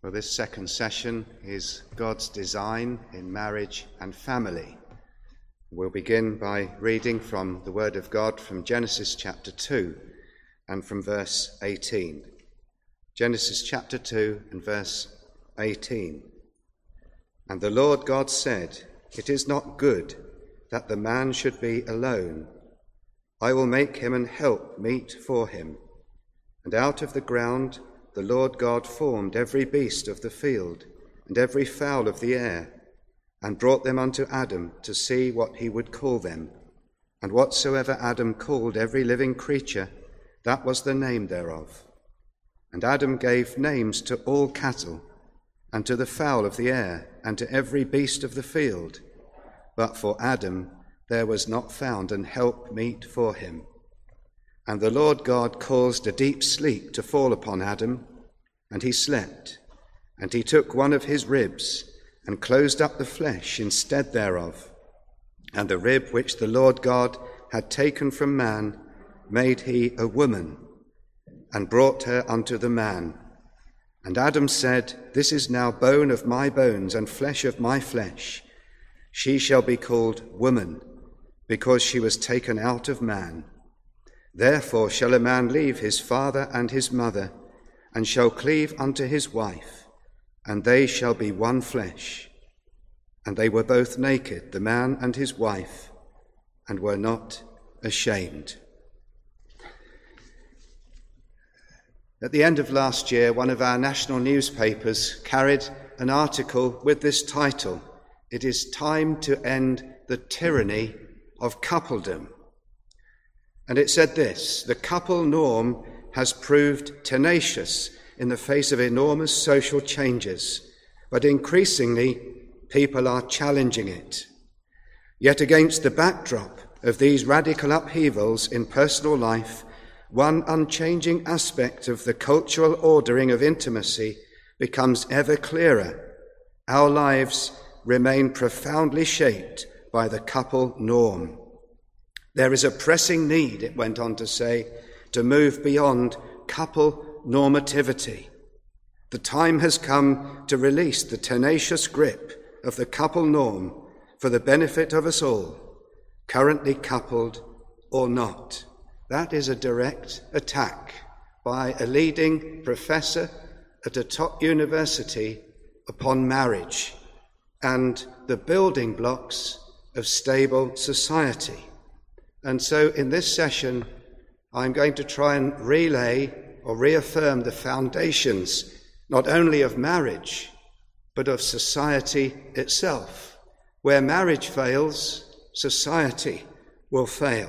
Well, this second session is God's design in marriage and family. We'll begin by reading from the Word of God from Genesis chapter 2 and from verse 18. Genesis chapter 2 and verse 18. And the Lord God said, "It is not good that the man should be alone. I will make him an help meet for him. And out of the ground the Lord God formed every beast of the field and every fowl of the air, and brought them unto Adam to see what he would call them. And whatsoever Adam called every living creature, that was the name thereof. And Adam gave names to all cattle, and to the fowl of the air, and to every beast of the field. But for Adam there was not found an help meet for him. And the Lord God caused a deep sleep to fall upon Adam, and he slept. And he took one of his ribs, and closed up the flesh instead thereof. And the rib which the Lord God had taken from man made he a woman, and brought her unto the man. And Adam said, This is now bone of my bones, and flesh of my flesh. She shall be called woman, because she was taken out of man. Therefore shall a man leave his father and his mother, and shall cleave unto his wife, and they shall be one flesh. And they were both naked, the man and his wife, and were not ashamed." At the end of last year, one of our national newspapers carried an article with this title, "It is time to end the tyranny of coupledom." And it said this: "The couple norm has proved tenacious in the face of enormous social changes, but increasingly people are challenging it. Yet against the backdrop of these radical upheavals in personal life, one unchanging aspect of the cultural ordering of intimacy becomes ever clearer. Our lives remain profoundly shaped by the couple norm. There is a pressing need," it went on to say, "to move beyond couple normativity. The time has come to release the tenacious grip of the couple norm for the benefit of us all, currently coupled or not." That is a direct attack by a leading professor at a top university upon marriage and the building blocks of stable society. And so in this session, I'm going to try and relay or reaffirm the foundations not only of marriage, but of society itself. Where marriage fails, society will fail.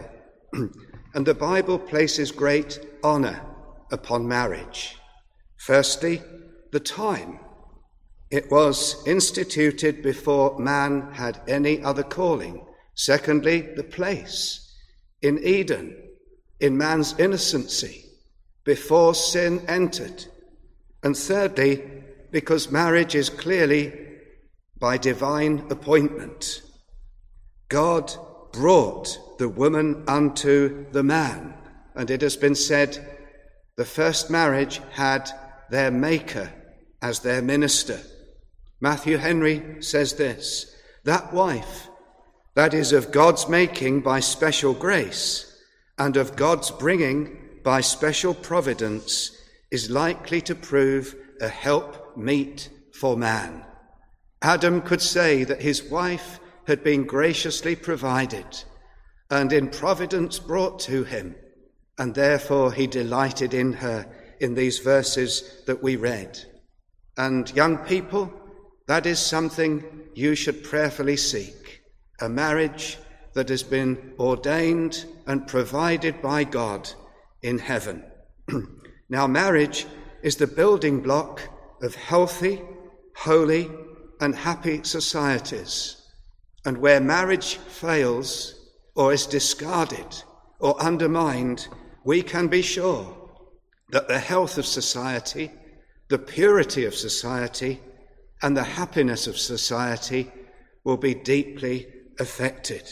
And the Bible places great honor upon marriage. Firstly, the time. It was instituted before man had any other calling. Secondly, the place. In Eden, in man's innocency, before sin entered. And thirdly, because marriage is clearly by divine appointment. God brought the woman unto the man, and it has been said the first marriage had their maker as their minister. Matthew Henry says this: "That wife that is of God's making by special grace and of God's bringing by special providence is likely to prove a help meet for man." Adam could say that his wife had been graciously provided and in providence brought to him, and therefore he delighted in her in these verses that we read. And young people, that is something you should prayerfully seek. A marriage that has been ordained and provided by God in heaven. Now, marriage is the building block of healthy, holy, and happy societies. And where marriage fails or is discarded or undermined, we can be sure that the health of society, the purity of society, and the happiness of society will be deeply affected.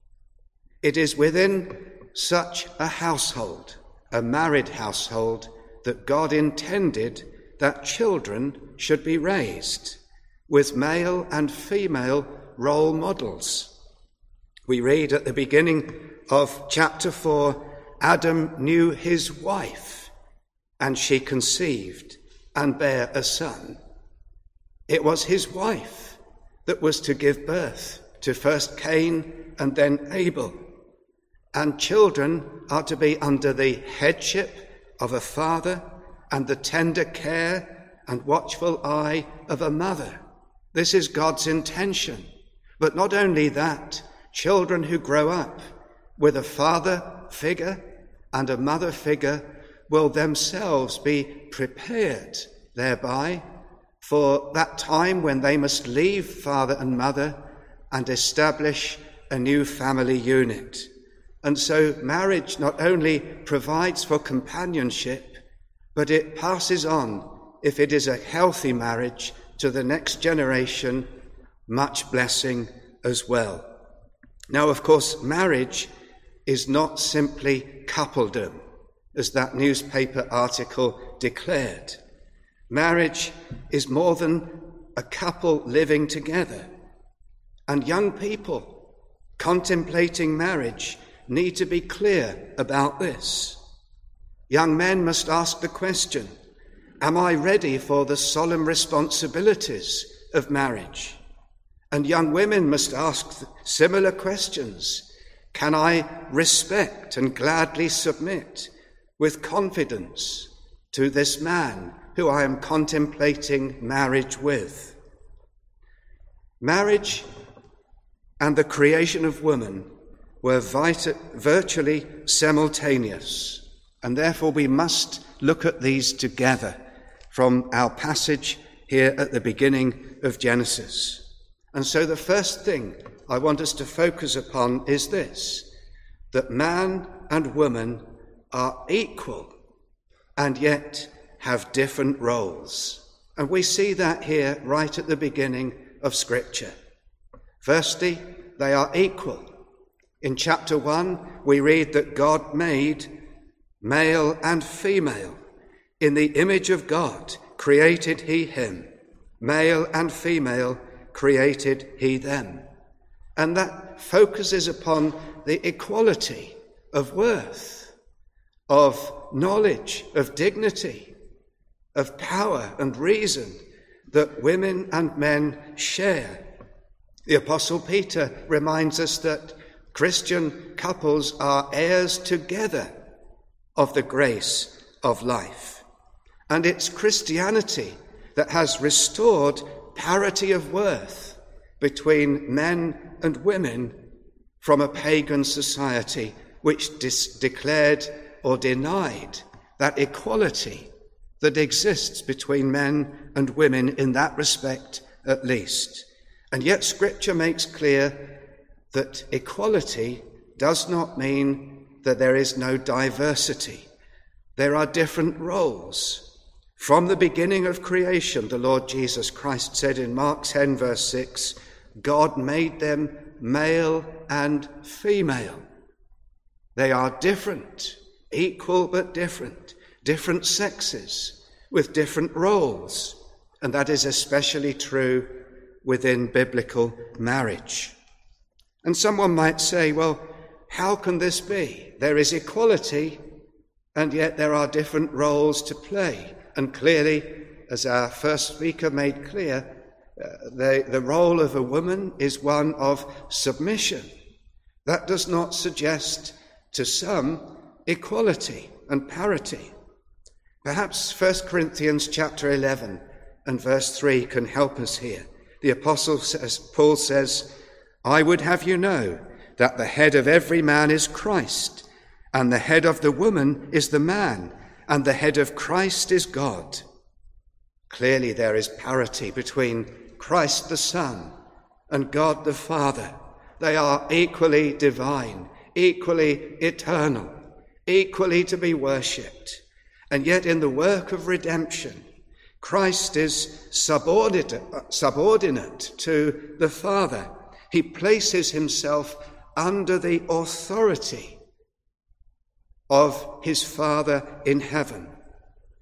It is within such a household, a married household, that God intended that children should be raised with male and female role models. We read at the beginning of chapter 4, Adam knew his wife, and she conceived and bare a son. It was his wife that was to give birth to first Cain and then Abel. And children are to be under the headship of a father and the tender care and watchful eye of a mother. This is God's intention. But not only that, children who grow up with a father figure and a mother figure will themselves be prepared thereby for that time when they must leave father and mother and establish a new family unit. And so marriage not only provides for companionship, but it passes on, if it is a healthy marriage, to the next generation, much blessing as well. Now, of course, marriage is not simply coupledom, as that newspaper article declared. Marriage is more than a couple living together. And young people contemplating marriage need to be clear about this. Young men must ask the question, am I ready for the solemn responsibilities of marriage? And young women must ask similar questions. Can I respect and gladly submit with confidence to this man who I am contemplating marriage with? Marriage and the creation of woman were virtually simultaneous, and therefore we must look at these together from our passage here at the beginning of Genesis. And so the first thing I want us to focus upon is this, that man and woman are equal and yet have different roles. And we see that here right at the beginning of Scripture. Firstly, they are equal. In chapter 1, we read that God made male and female. In the image of God created he him. Male and female created he them. And that focuses upon the equality of worth, of knowledge, of dignity, of power and reason that women and men share. The Apostle Peter reminds us that Christian couples are heirs together of the grace of life. And it's Christianity that has restored parity of worth between men and women from a pagan society which declared or denied that equality that exists between men and women in that respect at least. And yet Scripture makes clear that equality does not mean that there is no diversity. There are different roles. From the beginning of creation, the Lord Jesus Christ said in Mark 10 verse 6, God made them male and female. They are different, equal but different, different sexes with different roles. And that is especially true within biblical marriage. And someone might say, well, how can this be? There is equality, and yet there are different roles to play. And clearly, as our first speaker made clear, the role of a woman is one of submission. That does not suggest to some equality and parity. Perhaps 1 Corinthians chapter 11 and verse 3 can help us here. The Apostle Paul says, I would have you know that the head of every man is Christ, and the head of the woman is the man, and the head of Christ is God. Clearly there is parity between Christ the Son and God the Father. They are equally divine, equally eternal, equally to be worshipped. And yet in the work of redemption, Christ is subordinate to the Father. He places himself under the authority of his Father in heaven.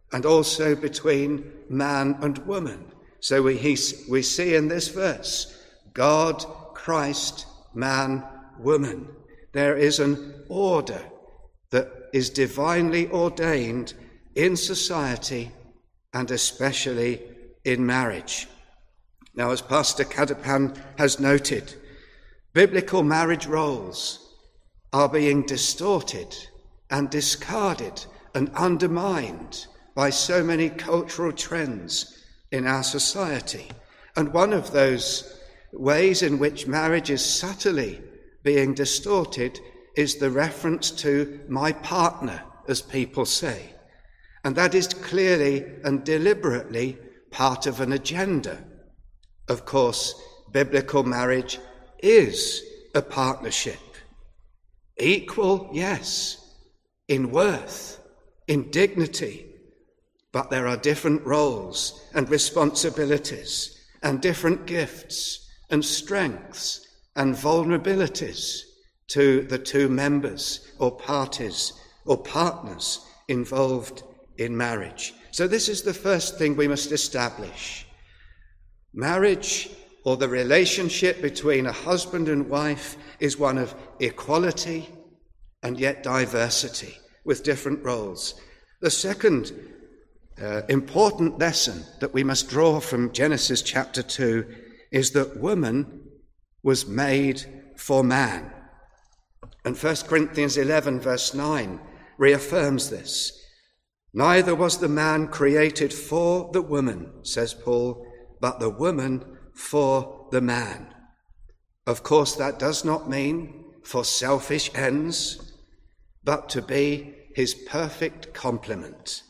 and also between man and woman. So we see in this verse, God, Christ, man, woman. There is an order that is divinely ordained in society and especially in marriage. Now, as Pastor Kadapan has noted, biblical marriage roles are being distorted and discarded and undermined by so many cultural trends in our society. And one of those ways in which marriage is subtly being distorted is the reference to my partner, as people say. And that is clearly and deliberately part of an agenda. Of course, biblical marriage is a partnership. Equal, yes, in worth, in dignity, but there are different roles and responsibilities and different gifts and strengths and vulnerabilities to the two members or parties or partners involved in marriage. So this is the first thing we must establish. Marriage, or the relationship between a husband and wife, is one of equality and yet diversity with different roles. The second important lesson that we must draw from Genesis chapter 2 is that woman was made for man. And 1 Corinthians 11 verse 9 reaffirms this. Neither was the man created for the woman, says Paul, but the woman for the man. Of course, that does not mean for selfish ends, but to be his perfect complement.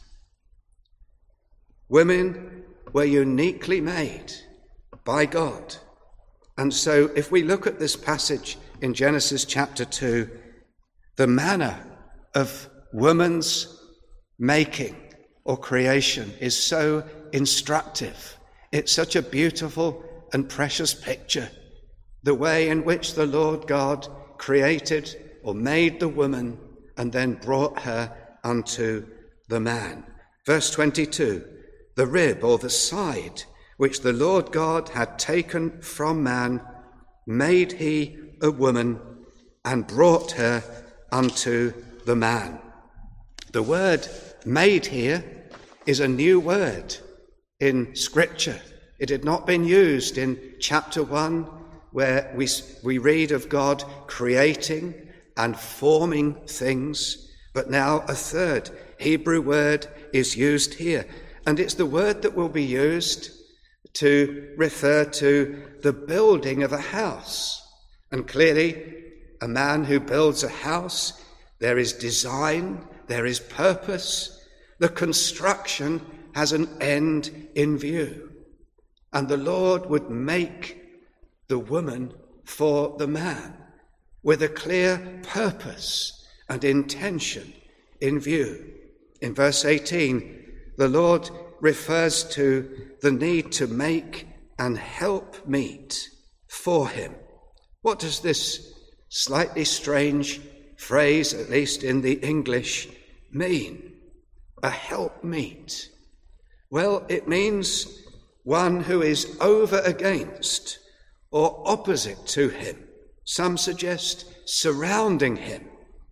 Women were uniquely made by God. And so if we look at this passage in Genesis chapter 2, the manner of woman's making or creation is so instructive. It's such a beautiful and precious picture. The way in which the Lord God created or made the woman and then brought her unto the man. Verse 22, the rib or the side which the Lord God had taken from man, made he a woman and brought her unto the man. The word made here is a new word in Scripture. It had not been used in chapter 1, where we read of God creating and forming things, but now a third Hebrew word is used here. And it's the word that will be used to refer to the building of a house. And clearly, a man who builds a house, there is design, there is purpose. The construction has an end in view. And the Lord would make the woman for the man with a clear purpose and intention in view. In verse 18, the Lord refers to the need to make an helpmeet for him. What does this slightly strange phrase, at least in the English, mean? A helpmeet. Well, it means one who is over against or opposite to him. Some suggest surrounding him.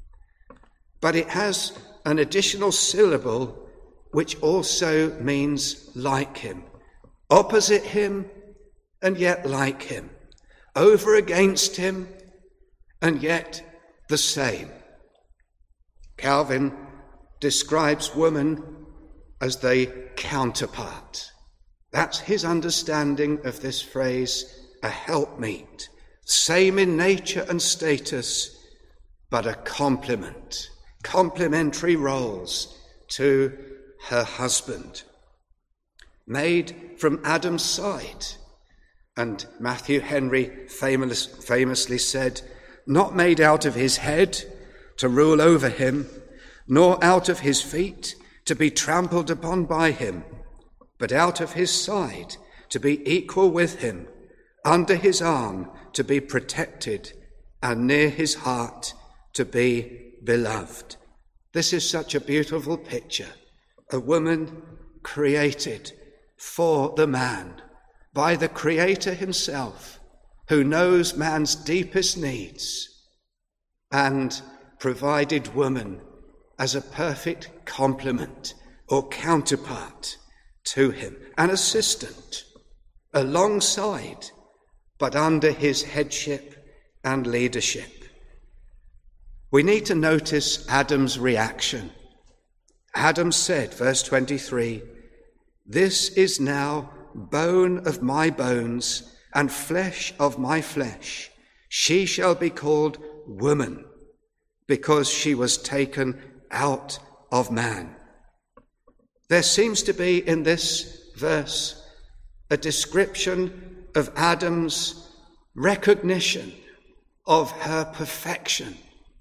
But it has an additional syllable which also means like him. Opposite him and yet like him. Over against him and yet the same. Calvin describes woman as the counterpart. That's his understanding of this phrase, a helpmeet. Same in nature and status, but a complement. Complementary roles to her husband. Made from Adam's side. And Matthew Henry famously said, not made out of his head to rule over him, nor out of his feet to be trampled upon by him, but out of his side to be equal with him, under his arm to be protected, and near his heart to be beloved. This is such a beautiful picture a woman created for the man by the Creator himself, who knows man's deepest needs and provided woman as a perfect complement or counterpart to him, an assistant alongside, but under his headship and leadership. We need to notice Adam's reaction. Adam said, verse 23, "This is now bone of my bones and flesh of my flesh. She shall be called woman, because she was taken out of man." There seems to be in this verse a description of Adam's recognition of her perfection,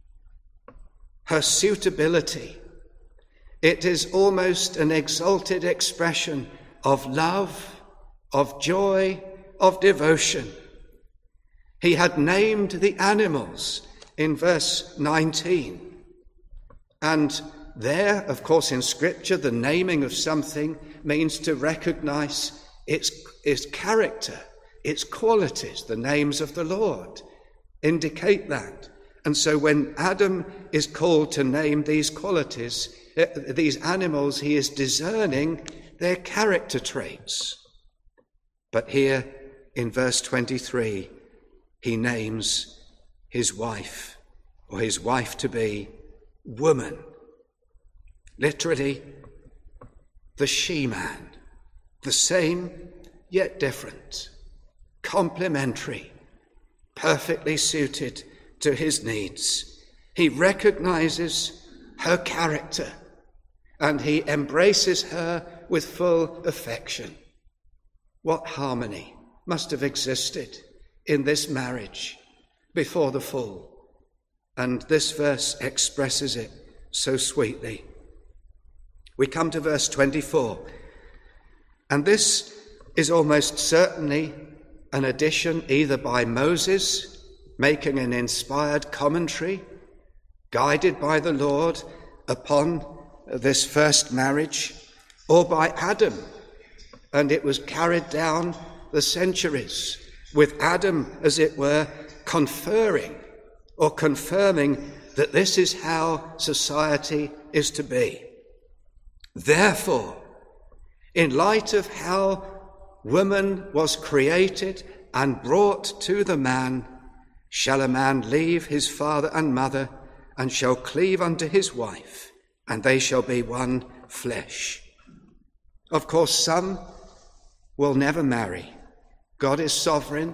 her suitability. It is almost an exalted expression of love, of joy, of devotion. He had named the animals in verse 19. And there, of course, in Scripture, the naming of something means to recognize its character, its qualities. The names of the Lord indicate that. And so when Adam is called to name these qualities, these animals, he is discerning their character traits. But here in verse 23, he names his wife, or his wife-to-be, woman. Literally, the she-man, the same yet different, complementary, perfectly suited to his needs. He recognizes her character and he embraces her with full affection. What harmony must have existed in this marriage before the fall. And this verse expresses it so sweetly. We come to verse 24, and this is almost certainly an addition either by Moses, making an inspired commentary, guided by the Lord upon this first marriage, or by Adam, and it was carried down the centuries, with Adam, as it were, conferring or confirming that this is how society is to be. Therefore, in light of how woman was created and brought to the man, shall a man leave his father and mother, and shall cleave unto his wife, and they shall be one flesh. Of course, some will never marry. God is sovereign.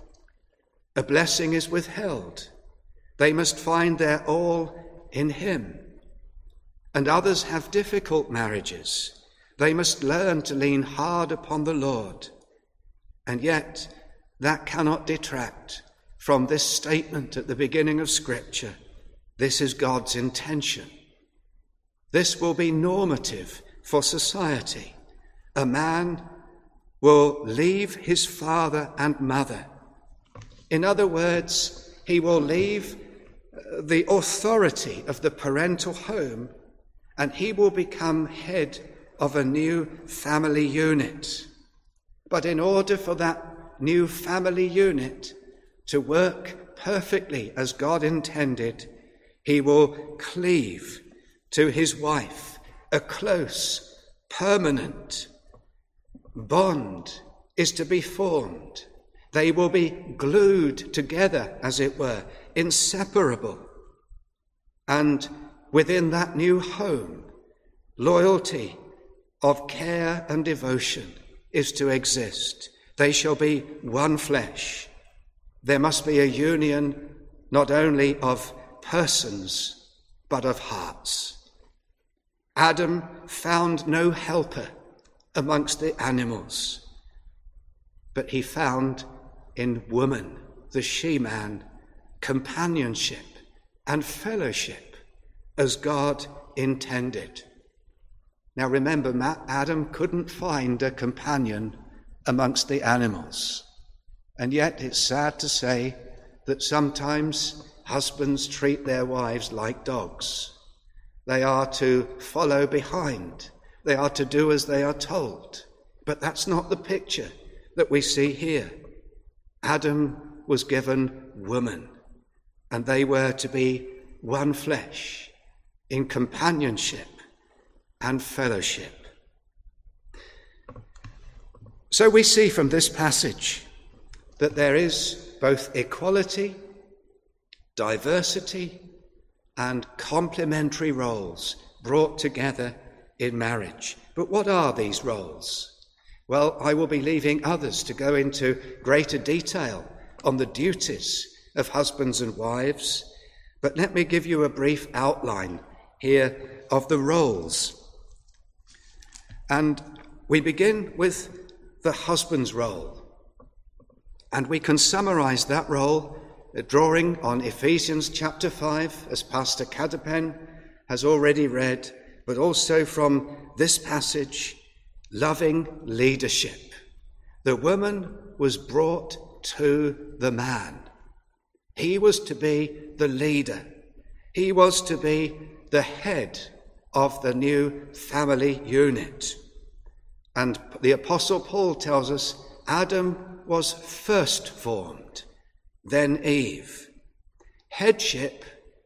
A blessing is withheld. They must find their all in him. And others have difficult marriages. They must learn to lean hard upon the Lord. And yet, that cannot detract from this statement at the beginning of Scripture. This is God's intention. This will be normative for society. A man will leave his father and mother. In other words, he will leave the authority of the parental home, and he will become head of a new family unit. But in order for that new family unit to work perfectly as God intended, he will cleave to his wife. A close, permanent bond is to be formed. They will be glued together, as it were, inseparable. And within that new home, loyalty of care and devotion is to exist. They shall be one flesh. There must be a union not only of persons, but of hearts. Adam found no helper amongst the animals, but he found in woman, the she-man, companionship and fellowship as God intended. Now remember, Adam couldn't find a companion amongst the animals. And yet it's sad to say that sometimes husbands treat their wives like dogs. They are to follow behind. They are to do as they are told. But that's not the picture that we see here. Adam was given woman, and they were to be one flesh in companionship and fellowship. So we see from this passage that there is both equality, diversity, and complementary roles brought together in marriage. But what are these roles? Well, I will be leaving others to go into greater detail on the duties of husbands and wives, but let me give you a brief outline here of the roles. And we begin with the husband's role. And we can summarize that role drawing on Ephesians chapter 5, as Pastor Cadapen has already read, but also from this passage, loving leadership. The woman was brought to the man. He was to be the leader. He was to be the head of the new family unit. And the Apostle Paul tells us Adam was first formed, then Eve. Headship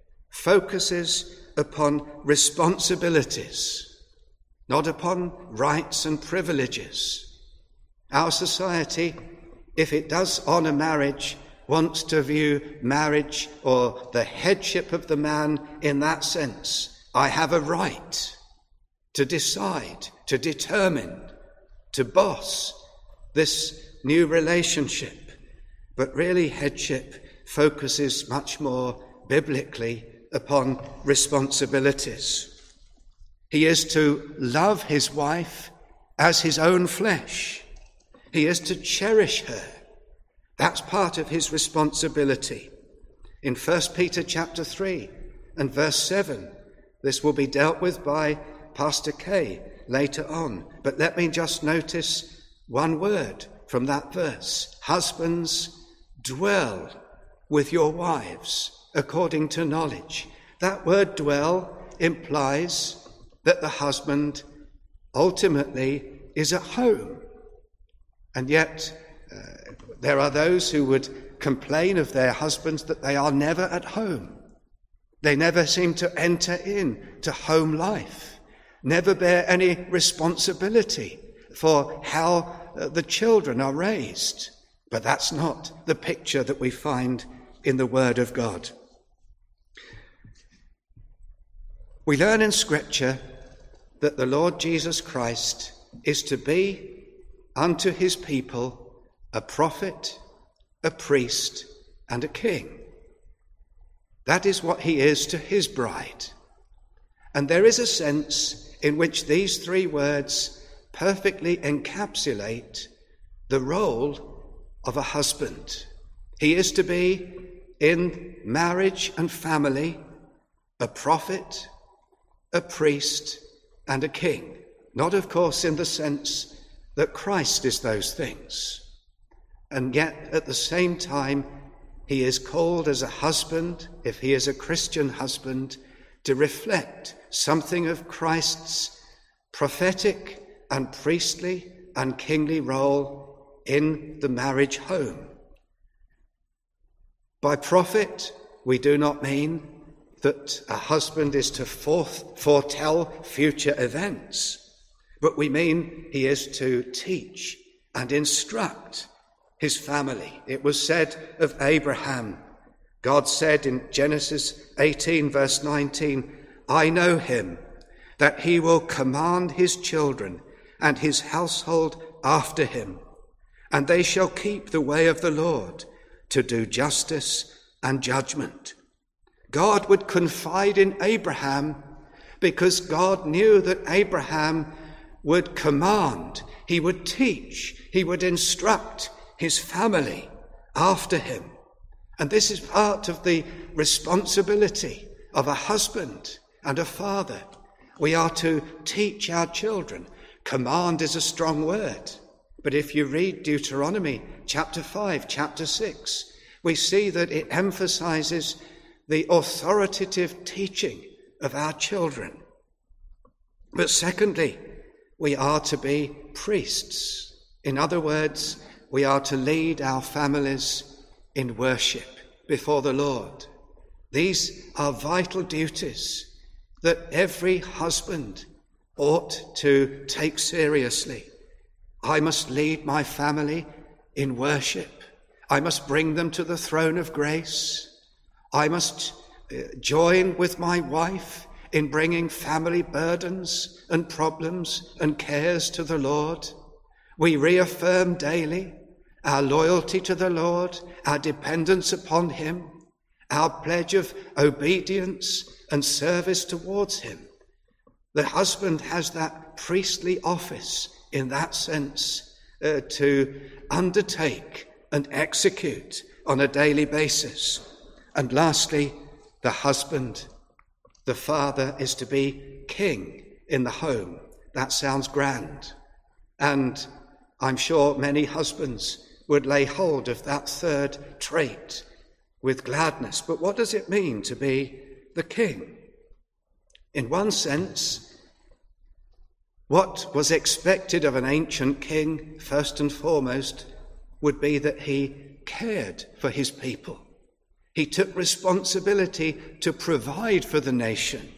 focuses upon responsibilities, not upon rights and privileges. Our society, if it does honour marriage, wants to view marriage or the headship of the man in that sense. I have a right to decide, to determine, to boss this new relationship. But really, headship focuses much more biblically upon responsibilities. He is to love his wife as his own flesh. He is to cherish her. That's part of his responsibility. In 1 Peter chapter 3 and verse 7, this will be dealt with by Pastor Kay later on. But let me just notice one word from that verse. Husbands, dwell with your wives according to knowledge. That word dwell implies that the husband ultimately is at home. And yet there are those who would complain of their husbands that they are never at home. They never seem to enter in to home life, never bear any responsibility for how the children are raised. But that's not the picture that we find in the Word of God. We learn in Scripture that the Lord Jesus Christ is to be unto his people a prophet, a priest, and a king. That is what he is to his bride. And there is a sense in which these three words perfectly encapsulate the role of a husband. He is to be in marriage and family a prophet, a priest, and a king. Not, of course, in the sense that Christ is those things. And yet, at the same time, he is called as a husband, if he is a Christian husband, to reflect something of Christ's prophetic and priestly and kingly role in the marriage home. By prophet, we do not mean that a husband is to foretell future events, but we mean he is to teach and instruct his family. It was said of Abraham, God said in Genesis 18 verse 19, I know him, that he will command his children and his household after him, and they shall keep the way of the Lord to do justice and judgment. God would confide in Abraham because God knew that Abraham would command, he would teach, he would instruct his family after him. And this is part of the responsibility of a husband and a father. We are to teach our children. Command is a strong word, but if you read Deuteronomy chapter 5, chapter 6, we see that it emphasizes the authoritative teaching of our children. But secondly, we are to be priests. In other words, we are to lead our families in worship before the Lord. These are vital duties that every husband ought to take seriously. I must lead my family in worship. I must bring them to the throne of grace. I must join with my wife in bringing family burdens and problems and cares to the Lord. We reaffirm daily our loyalty to the Lord, our dependence upon him, our pledge of obedience and service towards him. The husband has that priestly office in that sense to undertake and execute on a daily basis. And lastly, the husband, the father, is to be king in the home. That sounds grand. And I'm sure many husbands would lay hold of that third trait with gladness. But what does it mean to be the king? In one sense, what was expected of an ancient king, first and foremost, would be that he cared for his people. He took responsibility to provide for the nation.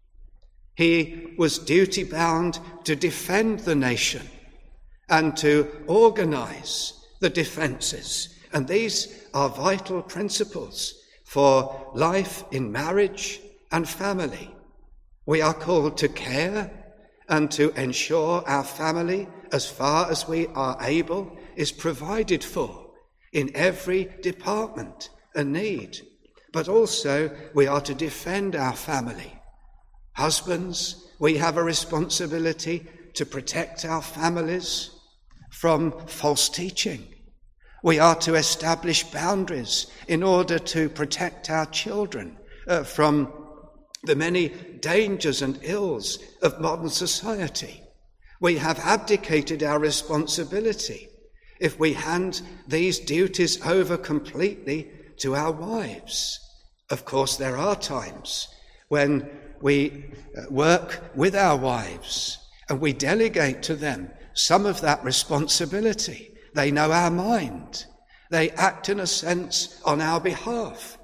He was duty-bound to defend the nation and to organize the defenses. And these are vital principles for life in marriage and family. We are called to care and to ensure our family, as far as we are able, is provided for in every department and need. But also we are to defend our family. Husbands, we have a responsibility to protect our families from false teaching. We are to establish boundaries in order to protect our children from the many dangers and ills of modern society. We have abdicated our responsibility if we hand these duties over completely to our wives. Of course, there are times when we work with our wives and we delegate to them some of that responsibility. They know our mind. They act in a sense on our behalf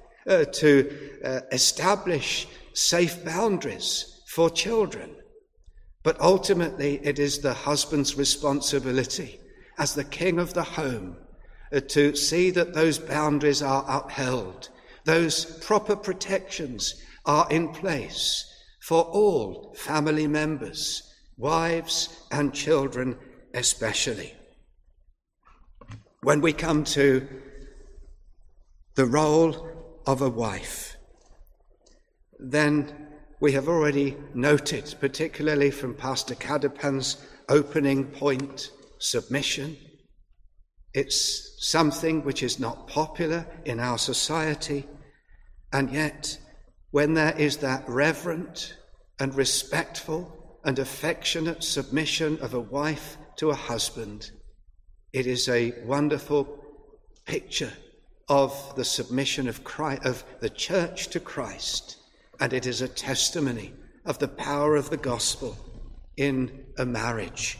to establish safe boundaries for children. But ultimately it is the husband's responsibility as the king of the home to see that those boundaries are upheld, those proper protections are in place for all family members, wives and children especially. When we come to the role of a wife, then we have already noted, particularly from Pastor Cadapan's opening point, submission. It's something which is not popular in our society, and yet when there is that reverent and respectful and affectionate submission of a wife to a husband, it is a wonderful picture of the submission of Christ, of the church to Christ, and it is a testimony of the power of the gospel in a marriage.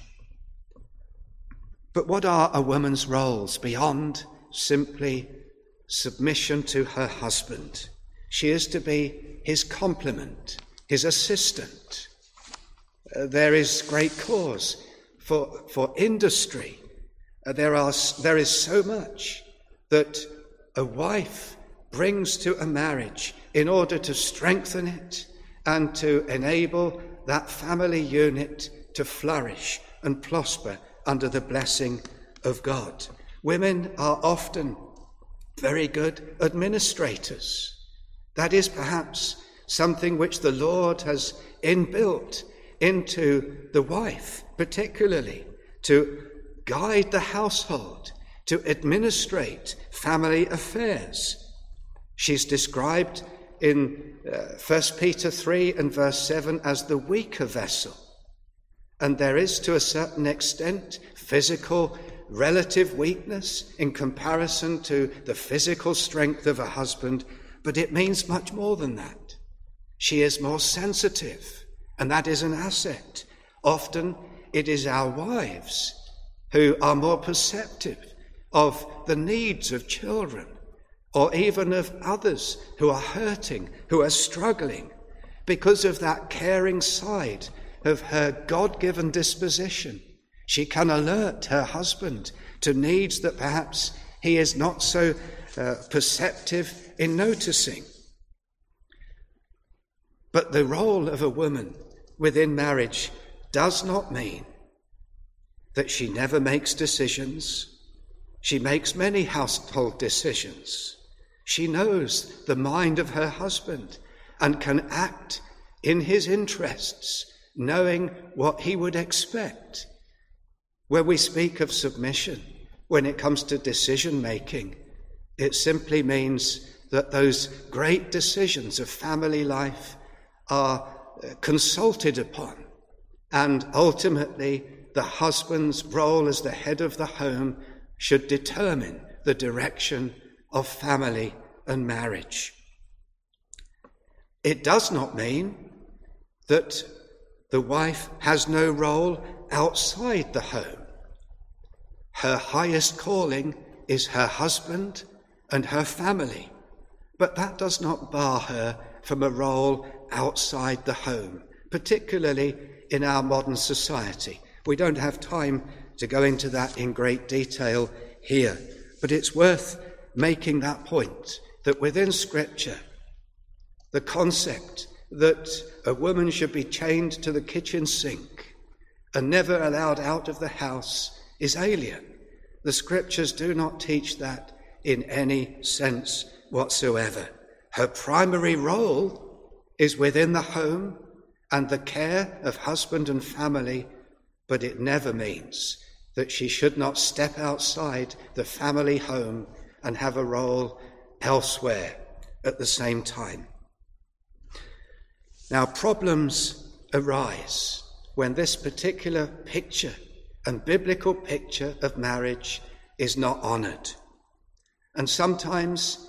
But what are a woman's roles beyond simply submission to her husband? She is to be his complement, his assistant. There is great cause for industry. There is so much that a wife brings to a marriage in order to strengthen it and to enable that family unit to flourish and prosper under the blessing of God. Women are often very good administrators. That is perhaps something which the Lord has inbuilt into the wife, particularly to guide the household, to administrate family affairs. She's described in 1 Peter 3 and verse 7 as the weaker vessel. And there is, to a certain extent, physical relative weakness in comparison to the physical strength of a husband, but it means much more than that. She is more sensitive, and that is an asset. Often it is our wives who are more perceptive of the needs of children, or even of others who are hurting, who are struggling, because of that caring side of her God-given disposition. She can alert her husband to needs that perhaps he is not so perceptive in noticing. But the role of a woman within marriage does not mean that she never makes decisions. She makes many household decisions. She knows the mind of her husband and can act in his interests, knowing what he would expect. When we speak of submission, when it comes to decision making, it simply means that those great decisions of family life are consulted upon, and ultimately the husband's role as the head of the home should determine the direction of family and marriage. It does not mean that the wife has no role outside the home. Her highest calling is her husband and her family, but that does not bar her from a role outside the home, particularly in our modern society. We don't have time to go into that in great detail here, but it's worth making that point, that within Scripture, the concept that a woman should be chained to the kitchen sink and never allowed out of the house is alien. The Scriptures do not teach that in any sense whatsoever. Her primary role is within the home and the care of husband and family, but it never means that she should not step outside the family home and have a role elsewhere at the same time. Now, problems arise when this particular picture and biblical picture of marriage is not honoured. And sometimes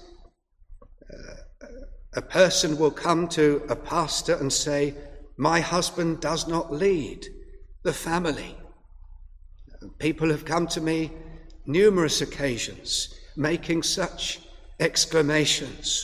a person will come to a pastor and say, "My husband does not lead the family." People have come to me numerous occasions making such exclamations.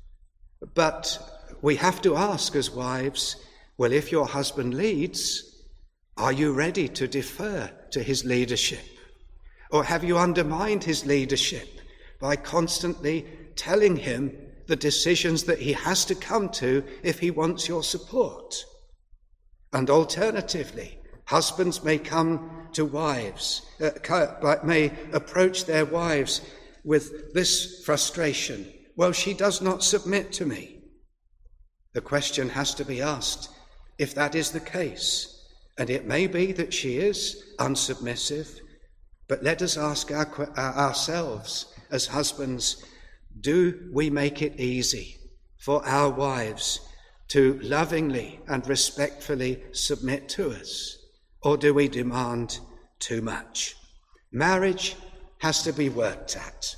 But we have to ask as wives, well, if your husband leads, are you ready to defer to his leadership? Or have you undermined his leadership by constantly telling him the decisions that he has to come to if he wants your support? And alternatively, husbands may come to wives, may approach their wives with this frustration: well, she does not submit to me. The question has to be asked, if that is the case, and it may be that she is unsubmissive, but let us ask ourselves as husbands, do we make it easy for our wives to lovingly and respectfully submit to us, or do we demand too much? Marriage has to be worked at,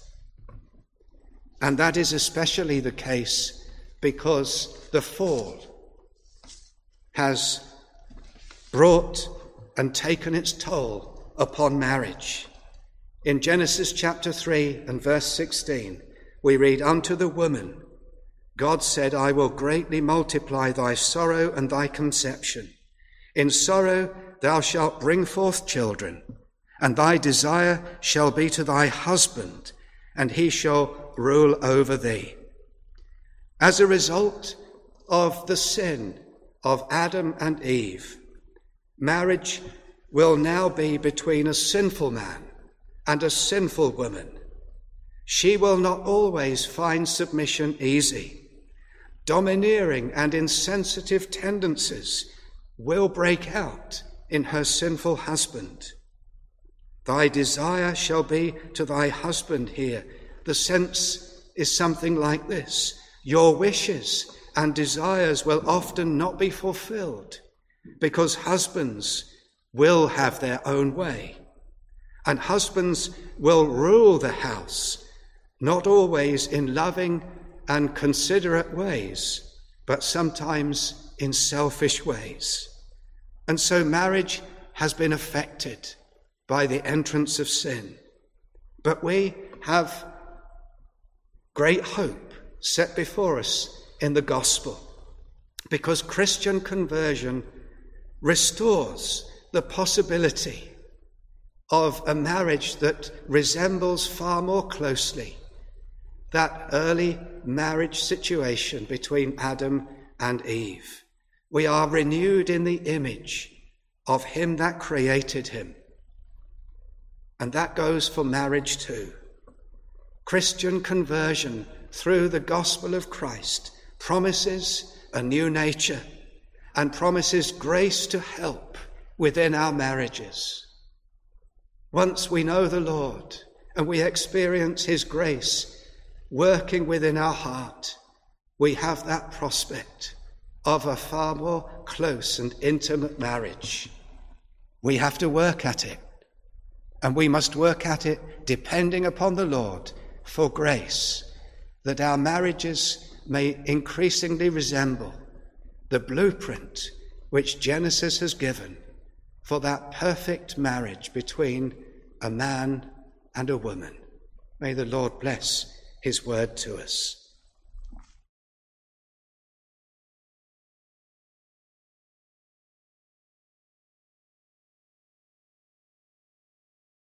and that is especially the case because the fall has brought and taken its toll upon marriage. In Genesis chapter 3 and verse 16, we read, "Unto the woman God said, I will greatly multiply thy sorrow and thy conception. In sorrow thou shalt bring forth children, and thy desire shall be to thy husband, and he shall rule over thee." As a result of the sin of Adam and Eve, marriage will now be between a sinful man and a sinful woman. She will not always find submission easy. Domineering and insensitive tendencies will break out in her sinful husband. Thy desire shall be to thy husband here. The sense is something like this: your wishes and desires will often not be fulfilled because husbands will have their own way, and husbands will rule the house, not always in loving and considerate ways, but sometimes in selfish ways. And so marriage has been affected by the entrance of sin. But we have great hope set before us in the gospel, because Christian conversion restores the possibility of a marriage that resembles far more closely that early marriage situation between Adam and Eve. We are renewed in the image of him that created him. And that goes for marriage too. Christian conversion through the gospel of Christ promises a new nature and promises grace to help within our marriages. Once we know the Lord and we experience his grace working within our heart, we have that prospect of a far more close and intimate marriage. We have to work at it, and we must work at it depending upon the Lord for grace, that our marriages may increasingly resemble the blueprint which Genesis has given for that perfect marriage between a man and a woman. May the Lord bless his word to us.